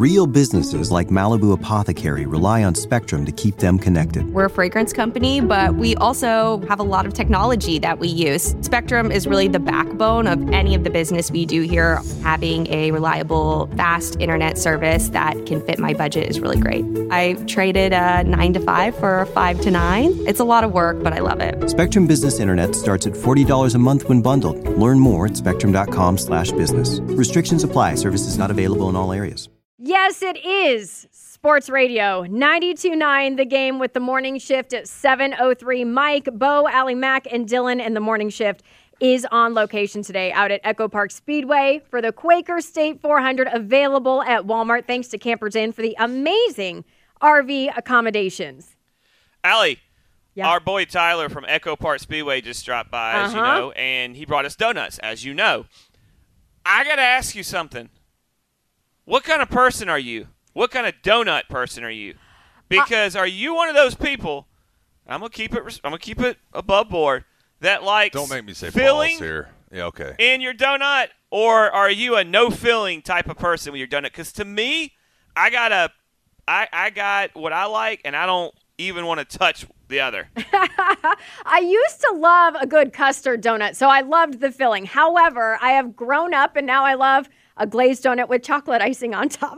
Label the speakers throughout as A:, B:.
A: Real businesses like Malibu Apothecary rely on Spectrum to keep them connected.
B: We're a fragrance company, but we also have a lot of technology that we use. Spectrum is really the backbone of any of the business we do here. Having a reliable, fast internet service that can fit my budget is really great. I traded a 9 to 5 for a 5 to 9. It's a lot of work, but I love it.
A: Spectrum Business Internet starts at $40 a month when bundled. Learn more at spectrum.com/business. Restrictions apply. Services not available in all areas.
C: Yes, it is Sports Radio 92.9 The Game with the morning shift at 7:03. Mike, Bo, Allie Mack, and Dylan in the morning shift is on location today out at Echo Park Speedway for the Quaker State 400, available at Walmart thanks to Campers Inn for the amazing RV accommodations.
D: Allie,
C: Yeah.
D: our boy Tyler from Echo Park Speedway just dropped by, as you know, and he brought us donuts, as you know. I got to ask you something. What kind of person are you? What kind of donut person are you? Because are you one of those people? I'm gonna keep it above board. That likes
E: don't make me say
D: filling
E: balls here. Yeah, okay.
D: in your donut, or are you a no filling type of person with your donut? Because to me, I got what I like, and I don't even want to touch the other.
C: I used to love a good custard donut, so I loved the filling. However, I have grown up, and now I love a glazed donut with chocolate icing on top.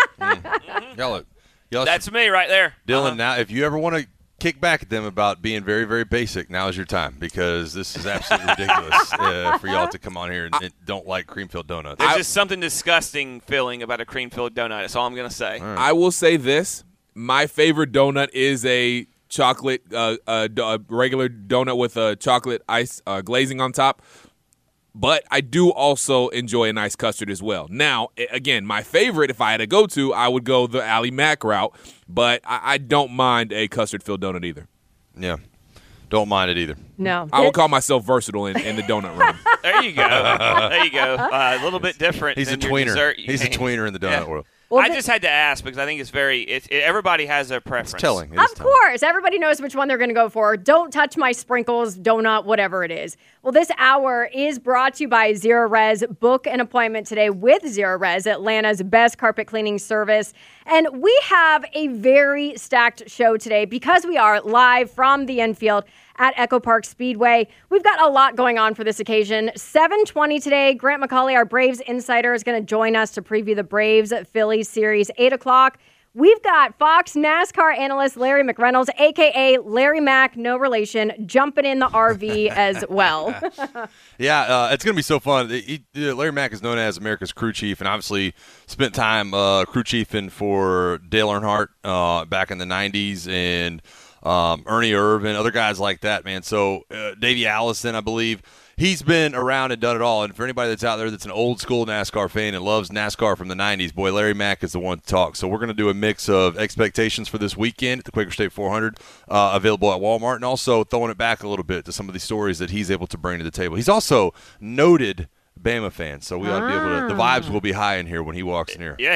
E: Y'all
D: That's me right there.
E: Dylan, now if you ever want to kick back at them about being very, very basic, now is your time, because this is absolutely ridiculous for y'all to come on here and don't like cream-filled donuts.
D: There's just something disgusting feeling about a cream-filled donut. That's all I'm going to say.
E: Right.
F: I will say this. My favorite donut is a chocolate, a regular donut with a chocolate ice glazing on top. But I do also enjoy a nice custard as well. Now, again, my favorite, if I had to go to, I would go the Allie Mack route. But I don't mind a custard-filled donut either.
E: Yeah. Don't mind it either.
C: No.
F: I would call myself versatile in the donut realm.
D: There you go. There you go. A little bit different
E: He's a
D: than your
E: tweener.
D: dessert.
E: He's a tweener in the donut world.
C: Well,
D: I just had to ask because I think it's everybody has their preference.
E: It's telling.
C: Of course. Everybody knows which one they're going to go for. Don't touch my sprinkles, donut, whatever it is. Well, this hour is brought to you by Zero Res. Book an appointment today with Zero Res, Atlanta's best carpet cleaning service. And we have a very stacked show today because we are live from the infield at Echo Park Speedway. We've got a lot going on for this occasion. 7:20 today, Grant McCauley, our Braves insider, is going to join us to preview the Braves-Phillies series. 8 o'clock, we've got Fox NASCAR analyst Larry McReynolds, a.k.a. Larry Mack, no relation, jumping in the RV as well.
E: Yeah, it's going to be so fun. Larry Mack is known as America's crew chief, and obviously spent time crew chiefing for Dale Earnhardt back in the 90s, and Ernie Irvin, other guys like that, man. So Davey Allison, I believe, he's been around and done it all. And for anybody that's out there that's an old school NASCAR fan and loves NASCAR from the 90s, boy, Larry Mack is the one to talk. So we're going to do a mix of expectations for this weekend at the Quaker State 400, available at Walmart, and also throwing it back a little bit to some of these stories that he's able to bring to the table. He's also noted Bama fan, so we ought to be able to. The vibes will be high in here when he walks in here.
D: Yeah,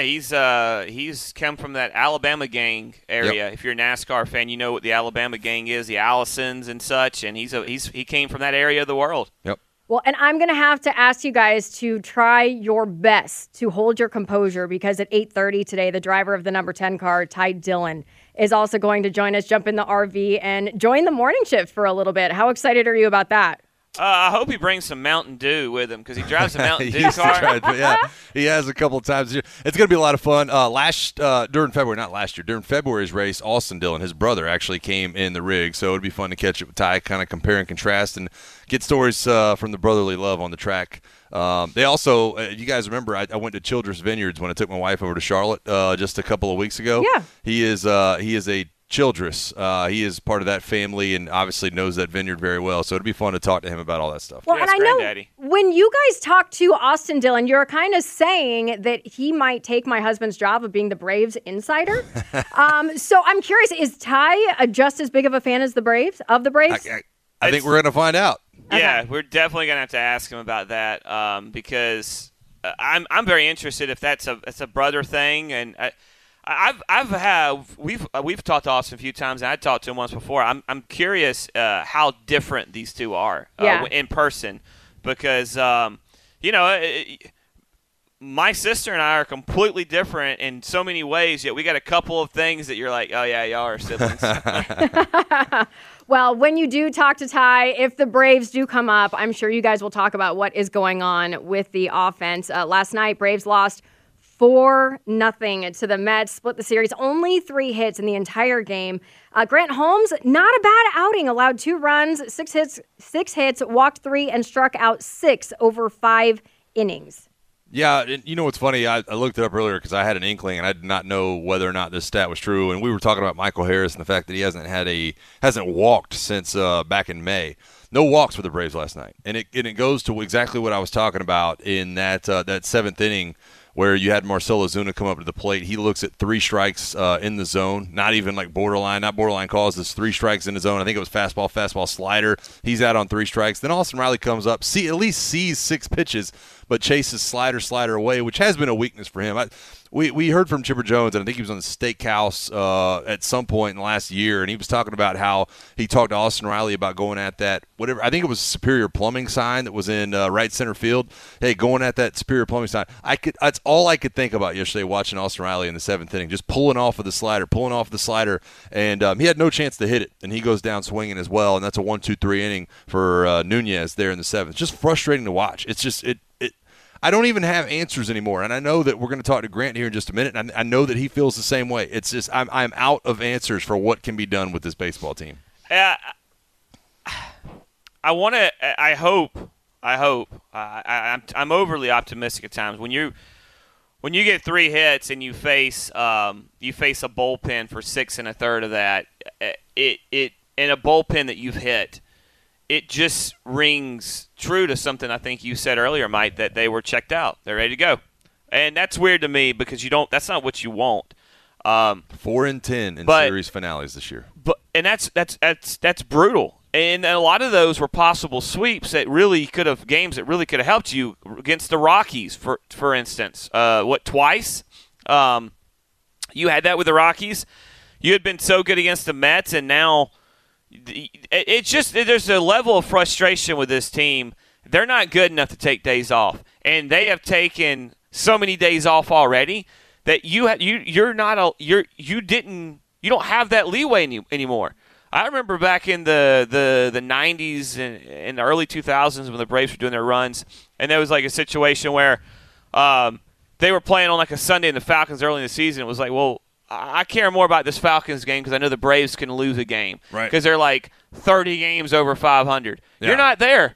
D: he's come from that Alabama gang area. Yep. If you're a NASCAR fan, you know what the Alabama gang is, the Allisons and such, and he came from that area of the world.
E: Yep.
C: Well, and I'm going to have to ask you guys to try your best to hold your composure, because at 8:30 today, the driver of the number 10 car, Ty Dillon, is also going to join us, jump in the RV, and join the morning shift for a little bit. How excited are you about that?
D: I hope he brings some Mountain Dew with him, because he drives a Mountain Dew car.
E: Yeah, he has a couple of times. It's going to be a lot of fun. During February's race, Austin Dillon, his brother, actually came in the rig, so it'd be fun to catch it with Ty, kind of compare and contrast, and get stories from the brotherly love on the track. They also, you guys remember, I went to Childress Vineyards when I took my wife over to Charlotte just a couple of weeks ago.
C: Yeah,
E: he is a Childress. He is part of that family and obviously knows that vineyard very well. So it'd be fun to talk to him about all that stuff.
C: Well, and I know when you guys talked to Austin Dillon, you're kind of saying that he might take my husband's job of being the Braves insider. So I'm curious, is Ty just as big of a fan as the Braves? I
E: think we're going to find out.
D: Yeah,
C: okay.
D: We're definitely going to have to ask him about that because I'm very interested if that's a brother thing, and we've talked to Austin a few times, and I talked to him once before. I'm curious how different these two are in person, because my sister and I are completely different in so many ways, yet we got a couple of things that you're like, oh, yeah, y'all are siblings.
C: Well, when you do talk to Ty, if the Braves do come up, I'm sure you guys will talk about what is going on with the offense. Last night, Braves lost 4-0 to the Mets, split the series, only 3 hits in the entire game. Grant Holmes, not a bad outing, allowed 2 runs, 6 hits, walked 3, and struck out 6 over 5 innings.
E: Yeah, and you know what's funny? I looked it up earlier because I had an inkling, and I did not know whether or not this stat was true. And we were talking about Michael Harris and the fact that he hasn't walked since back in May. No walks for the Braves last night, and it goes to exactly what I was talking about in that 7th inning, where you had Marcell Ozuna come up to the plate. He looks at 3 strikes in the zone, not even like not borderline calls. There's 3 strikes in the zone. I think it was fastball, slider. He's out on 3 strikes. Then Austin Riley comes up, at least sees 6 pitches, but chases slider away, which has been a weakness for him. We heard from Chipper Jones, and I think he was on the Steakhouse at some point in the last year, and he was talking about how he talked to Austin Riley about going at that, whatever, I think it was Superior Plumbing sign that was in right center field. Hey, going at that Superior Plumbing sign. That's all I could think about yesterday watching Austin Riley in the 7th inning, just pulling off the slider, and he had no chance to hit it, and he goes down swinging as well, and that's a 1-2-3 inning for Nunez there in the 7th. Just frustrating to watch. It's just I don't even have answers anymore, and I know that we're going to talk to Grant here in just a minute, and I know that he feels the same way. It's just I'm out of answers for what can be done with this baseball team.
D: I'm overly optimistic at times. When you get 3 hits and you face a bullpen for 6 1/3 of that, it in a bullpen that you've hit, it just rings true to something I think you said earlier, Mike, that they were checked out. They're ready to go. And that's weird to me because that's not what you want.
E: 4-10 in series finales this year.
D: And that's brutal. And a lot of those were possible sweeps that really could have helped you against the Rockies, for instance. Twice? You had that with the Rockies. You had been so good against the Mets, and now it's just there's a level of frustration with this team. They're not good enough to take days off, and they have taken so many days off already that you don't have that leeway anymore. I remember back in the 90s and in the early 2000s when the Braves were doing their runs, and there was like a situation where they were playing on like a Sunday in the Falcons early in the season. It was like, well, I care more about this Falcons game because I know the Braves can lose a game because they're like 30 games over 500. Yeah. You're not there,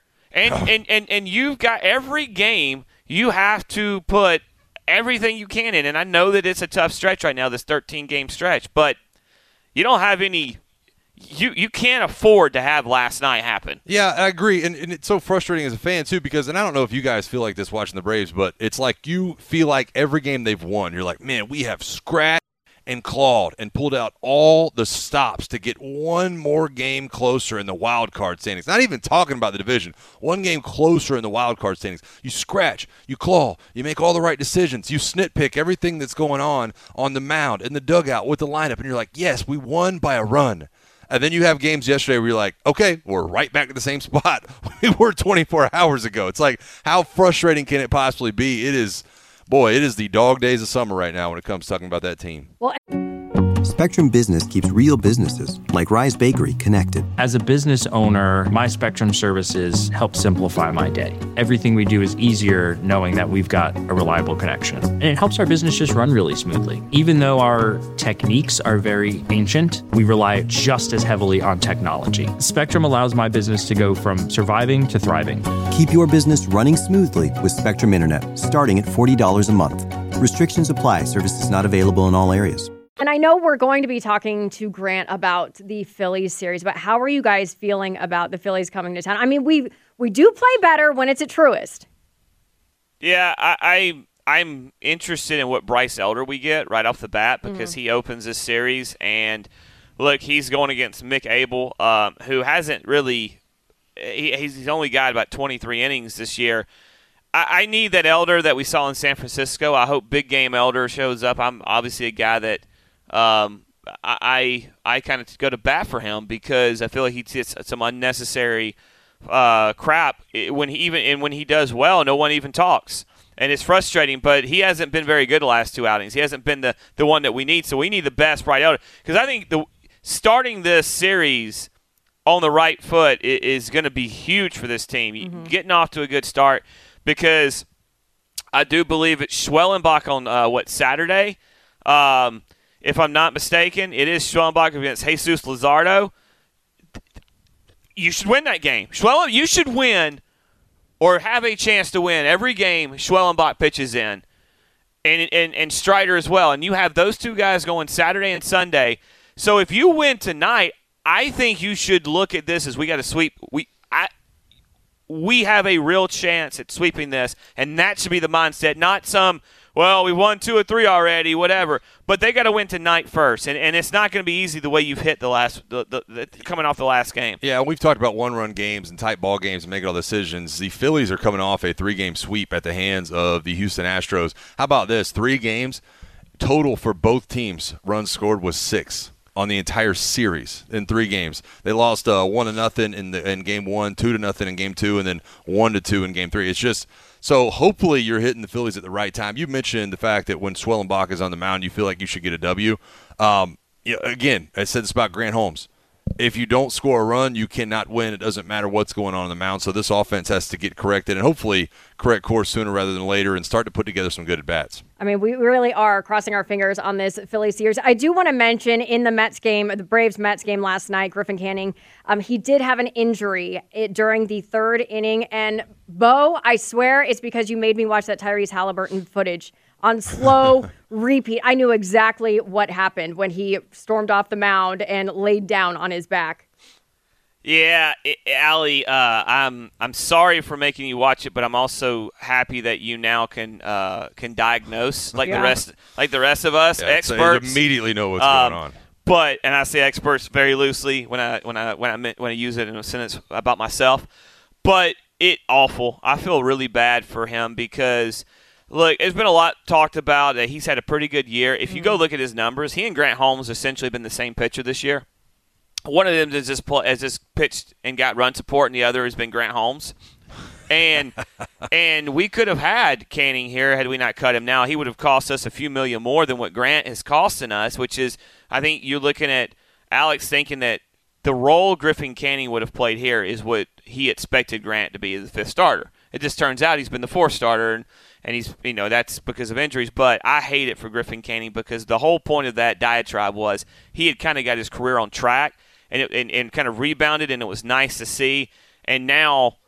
D: and you've got every game you have to put everything you can in. And I know that it's a tough stretch right now, this 13-game stretch, but you don't have any. You can't afford to have last night happen.
E: Yeah, I agree, and it's so frustrating as a fan too because, and I don't know if you guys feel like this watching the Braves, but it's like you feel like every game they've won, you're like, man, we have scratched and clawed and pulled out all the stops to get one more game closer in the wild card standings. Not even talking about the division. One game closer in the wild card standings. You scratch, you claw, you make all the right decisions. You snitpick everything that's going on the mound, in the dugout, with the lineup, and you're like, yes, we won by a run. And then you have games yesterday where you're like, okay, we're right back at the same spot we were 24 hours ago. It's like, how frustrating can it possibly be? It is the dog days of summer right now when it comes to talking about that team.
C: Well,
A: Spectrum Business keeps real businesses, like Rise Bakery, connected.
G: As a business owner, my Spectrum services help simplify my day. Everything we do is easier knowing that we've got a reliable connection. And it helps our business just run really smoothly. Even though our techniques are very ancient, we rely just as heavily on technology. Spectrum allows my business to go from surviving to thriving.
A: Keep your business running smoothly with Spectrum Internet, starting at $40 a month. Restrictions apply. Services not available in all areas.
C: And I know we're going to be talking to Grant about the Phillies series, but how are you guys feeling about the Phillies coming to town? I mean, we do play better when it's at Truist.
D: Yeah, I'm interested in what Bryce Elder we get right off the bat because he opens this series. And, look, he's going against Mick Abel, who hasn't really he's only got about 23 innings this year. I need that Elder that we saw in San Francisco. I hope big game Elder shows up. I'm obviously a guy that I kind of go to bat for him because I feel like he gets some unnecessary crap when he does well. No one even talks, and it's frustrating, but he hasn't been very good the last 2 outings. He hasn't been the one that we need, so we need the best Bryce Elder. Because I think starting this series on the right foot is going to be huge for this team, getting off to a good start, because I do believe it's Schwellenbach on, Saturday? If I'm not mistaken, it is Schwellenbach against Jesus Luzardo. You should win that game. You should win or have a chance to win every game Schwellenbach pitches in, and Strider as well. And you have those two guys going Saturday and Sunday. So if you win tonight, I think you should look at this as we got to sweep. We have a real chance at sweeping this, and that should be the mindset, not some, well, we won 2 or 3 already, whatever. But they got to win tonight first, and it's not going to be easy the way you've hit coming off the last game.
E: Yeah, we've talked about one-run games and tight ball games and making all decisions. The Phillies are coming off a 3-game sweep at the hands of the Houston Astros. How about this? 3 games total for both teams. Runs scored was 6. On the entire series in 3 games. They lost 1-0 in game 1, 2-0 in game 2, and then 1-2 in game 3. It's just so hopefully you're hitting the Phillies at the right time. You mentioned the fact that when Schwellenbach is on the mound, you feel like you should get a W. Again, I said this about Grant Holmes. If you don't score a run, you cannot win. It doesn't matter what's going on the mound. So this offense has to get corrected and hopefully correct course sooner rather than later and start to put together some good at-bats.
C: I mean, we really are crossing our fingers on this Phillies series. I do want to mention in the Mets game, the Braves-Mets game last night, Griffin Canning, he did have an injury during the 3rd inning. And, Bo, I swear it's because you made me watch that Tyrese Halliburton footage on slow repeat. I knew exactly what happened when he stormed off the mound and laid down on his back.
D: Yeah, Allie, I'm sorry for making you watch it, but I'm also happy that you now can diagnose the rest of us, experts.
E: They immediately know what's going on.
D: But, and I say experts very loosely when I use it in a sentence about myself. But awful. I feel really bad for him because. Look, there's been a lot talked about that he's had a pretty good year. If you go look at his numbers, he and Grant Holmes essentially been the same pitcher this year. One of them has just pitched and got run support, and the other has been Grant Holmes. And we could have had Canning here had we not cut him. Now, he would have cost us a few million more than what Grant is costing us, which is, I think you're looking at Alex thinking that the role Griffin Canning would have played here is what he expected Grant to be as the 5th starter. It just turns out he's been the 4th starter, and he's, that's because of injuries. But I hate it for Griffin Canning because the whole point of that diatribe was he had kind of got his career on track and kind of rebounded, and it was nice to see. And now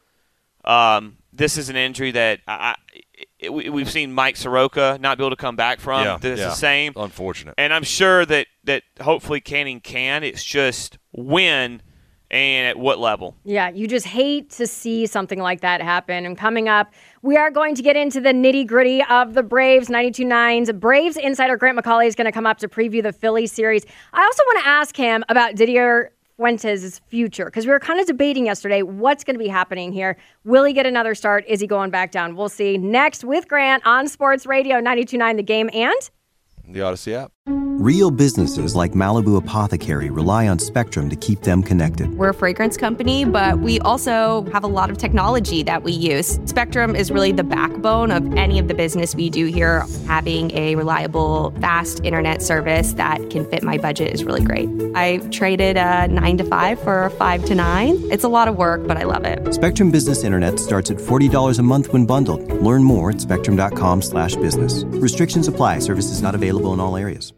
D: this is an injury that we've seen Mike Soroka not be able to come back from.
E: Yeah,
D: it's the same.
E: Unfortunate.
D: And I'm sure that hopefully Canning can. It's just when and at what level.
C: Yeah, you just hate to see something like that happen. And coming up, we are going to get into the nitty-gritty of the Braves 92.9's. Braves insider Grant McCauley is going to come up to preview the Phillies series. I also want to ask him about Didier Fuentes' future, because we were kind of debating yesterday what's going to be happening here. Will he get another start? Is he going back down? We'll see next with Grant on Sports Radio 92.9 The Game and
E: the Odyssey app.
A: Real businesses like Malibu Apothecary rely on Spectrum to keep them connected.
B: We're a fragrance company, but we also have a lot of technology that we use. Spectrum is really the backbone of any of the business we do here. Having a reliable, fast internet service that can fit my budget is really great. I traded a 9 to 5 for a 5 to 9. It's a lot of work, but I love it.
A: Spectrum Business Internet starts at $40 a month when bundled. Learn more at spectrum.com/business. Restrictions apply. Services not available in all areas.